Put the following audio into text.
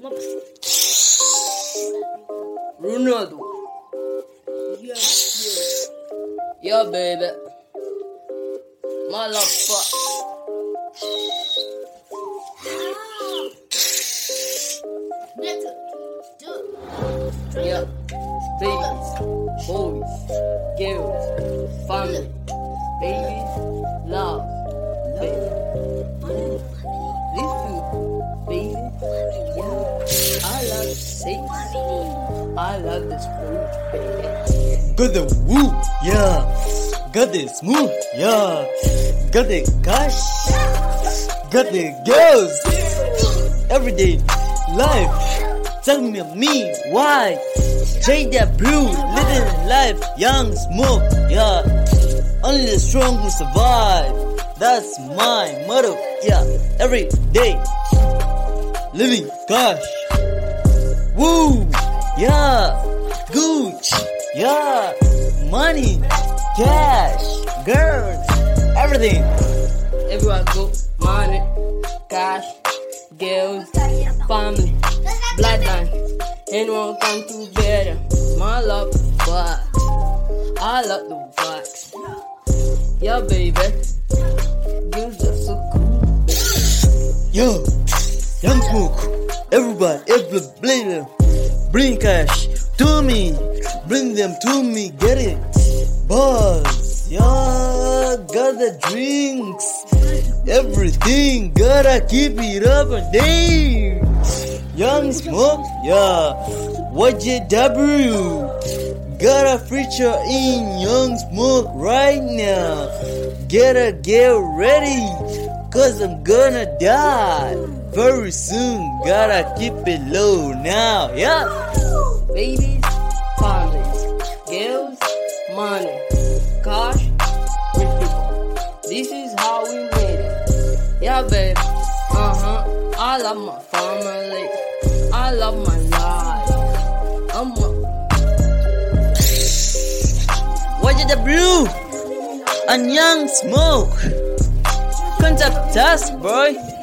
Ronaldo. Yeah, baby. My love fuck. Yeah, babies, boys, girls, family, baby, love, baby. Listen, baby, yeah. I love sex. I love this food, baby. Got the woo, yeah. Got the smooth, yeah. Got the cash. Got the girls. Everyday life. Tell me why. Trade that blue, living life, young, smoke, yeah. Only the strong will survive. That's my motto, yeah. Every day, living cash. Woo, yeah. Gooch, yeah. Money, cash, girls, everything. Everywhere I go, money, cash, girls, family, bloodline. Anyone come to better. My love fuck. I love the facts. Yeah, baby. Girls are so cool. Yo, young smoke. Everybody, bring cash to me. Bring them to me. Get it, boss. Yeah, got the drinks. Everything gotta keep it up and down. Young smoke, yeah. YJW. Got a feature in Young Smoke right now. Gotta get ready, cause I'm gonna die very soon. Gotta keep it low now, yeah. Babies, families, girls, money, cash, rich people. This is how we made it. Yeah, babe. I love my family. I love my life. YJW and Young Smoke. Contact us, boy.